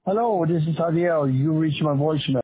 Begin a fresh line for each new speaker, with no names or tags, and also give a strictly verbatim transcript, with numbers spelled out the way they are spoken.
Hello, this is Adiel. You reached my voicemail.